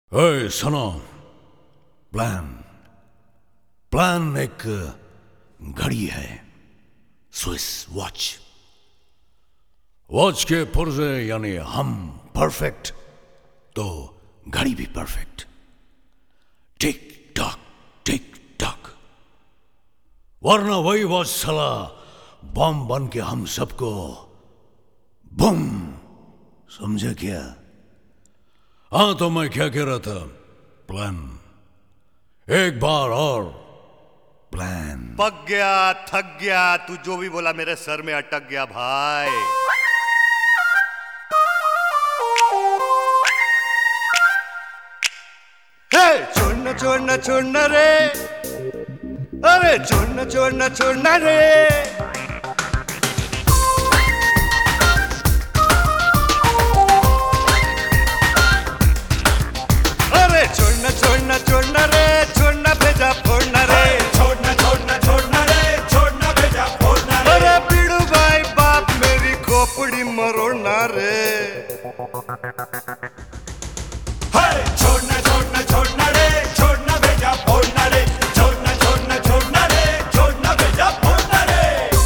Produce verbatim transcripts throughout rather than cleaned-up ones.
ए सुनो, plan plan एक घड़ी है, स्विस वॉच। वॉच के पुर्जे यानी हम परफेक्ट तो घड़ी भी perfect. Tick tock tick tock, वरना वही वॉच साला बम बन के हम सबको बम समझे क्या? हाँ तो मैं क्या कह रहा था, प्लान एक बार और प्लान। पक गया, थक गया, तू जो भी बोला मेरे सर में अटक गया भाई। हे छोड़ना छोड़ना छोड़ना रे, अरे छोड़ना छोड़ना छोड़ना रे। छोड़ना छोड़ना छोड़ना रे, छोड़ना भेजा फोड़ना रे। छोड़ना छोड़ना छोड़ना रे, छोड़ना भेजा फोड़ना रे। अरे पीड़ू भाई बाप मेरी खोपड़ी मरोड़ना रे। हाय छोड़ना छोड़ना छोड़ना रे, छोड़ना भेजा फोड़ना रे। छोड़ना छोड़ना छोड़ना रे, छोड़ना भेजा फोड़ना रे।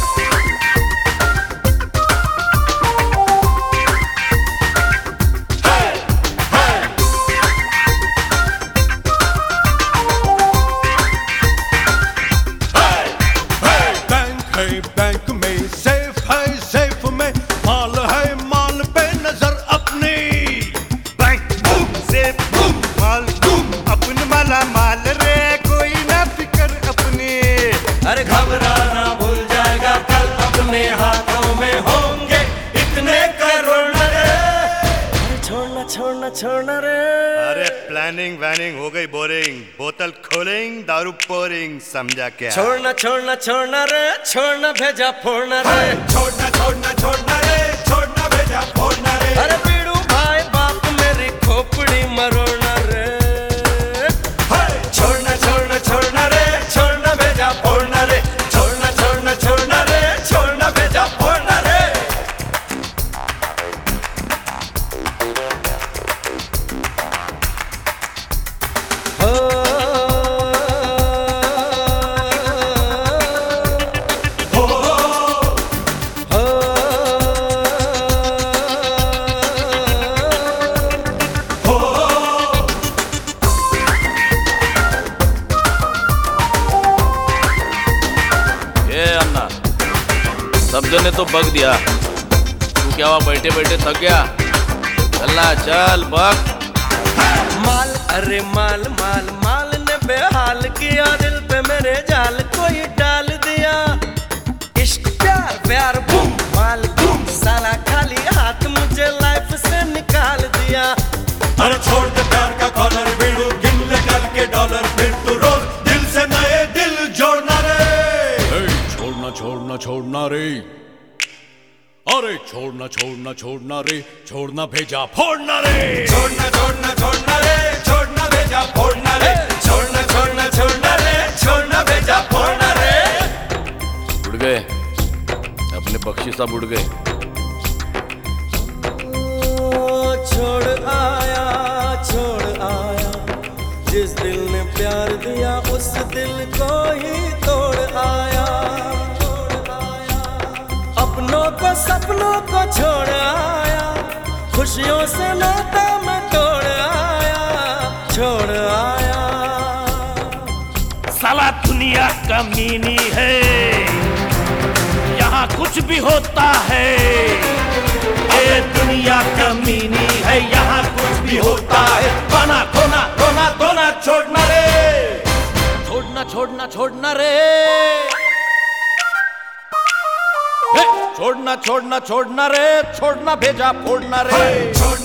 बैंक में सेफ है, सेफ में माल है, माल पे नजर अपनी। बैंक बूम सेफ बूम माल बूम अपन माला माल रे, कोई ना फिकर अपनी। अरे घबराना भूल जाएगा कल, अपने हाथों में होंगे इतने करोड़ रे। छोड़ना छोड़ना छोड़ना रे। अरे प्लानिंग वैनिंग हो गई बोरिंग, बोतल खोलेंगे दारू पोरिंग, समझा क्या? छोड़ना छोड़ना छोड़ना रे, छोड़ना भेजा फोड़ना रे। छोड़ना छोड़ना छोड़ना रे, छोड़ना भेजा फोड़ना रे। अरे पीड़ू भाई बाप मेरी खोपड़ी मरोड़ना रे। छोड़ना छोड़ना छोड़ना रे, छोड़ना भेजा फोड़ना रे। छोड़ना छोड़ना छोड़ना रे, छोड़ना भेजा फोड़ना रे। सब जने तो बग दिया, तू क्या हुआ बैठे बैठे थक गया? चलना चल बग। माल अरे माल माल माल ने बेहाल किया, दिल पे मेरे जाल कोई डाल दिया। इश्क प्यार प्यार बूम माल बूम, साला खाली हाथ मुझे लाइफ से निकाल दिया। अरे छोड़ दे प्यार का कॉलर, बीड़ू गिन ले करके डॉलर, फिर तू रोज दिल से नए दिल जोड़ना रे। छोड़ना छोड़ना छोड़ना रे, अरे छोड़ना छोड़ना छोड़ना रे, छोड़ना भेजा फोड़ना रे। छोड़ना छोड़ना छोड़ना रे, छोड़ना भेजा फोड़ना रे। छोड़ना छोड़ना छोड़ना रे, छोड़ना भेजा फोड़ना रे। उड़ गए अपने पक्षी, सब उड़ गए। छोड़ आया छोड़ आया, जिस दिल ने प्यार दिया उस दिल को ही तोड़ आया। अपनों को सपनों को छोड़ आया, खुशियों से नाता मैं तोड़ आया, छोड़ आया। साला दुनिया कमीनी है, यहाँ कुछ भी होता है। ये दुनिया कमीनी है, यहाँ कुछ भी होता है। बना खोना खोना खोना छोड़ना रे। छोड़ना छोड़ना छोड़ना रे, छोड़ना छोड़ना छोड़ना रे, छोड़ना भेजा फोड़ना रे। छोड़ना